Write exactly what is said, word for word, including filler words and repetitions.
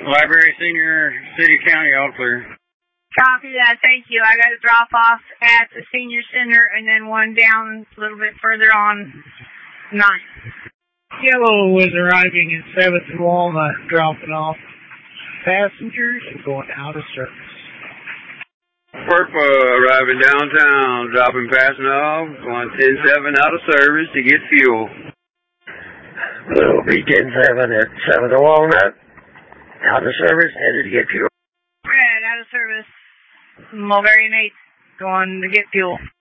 Library Senior, City County, all clear. Copy that, thank you. I got a drop off at the Senior Center and then one down a little bit further on nine. Yellow was arriving in seventh and Walnut, dropping off passengers and going out of service. Purple arriving downtown, dropping passing off, going ten seven out of service to get fuel. Blue B ten seven at seventh and Walnut, out of service, headed to get fuel. Red, out of service. Mulberry and eight, going to get fuel.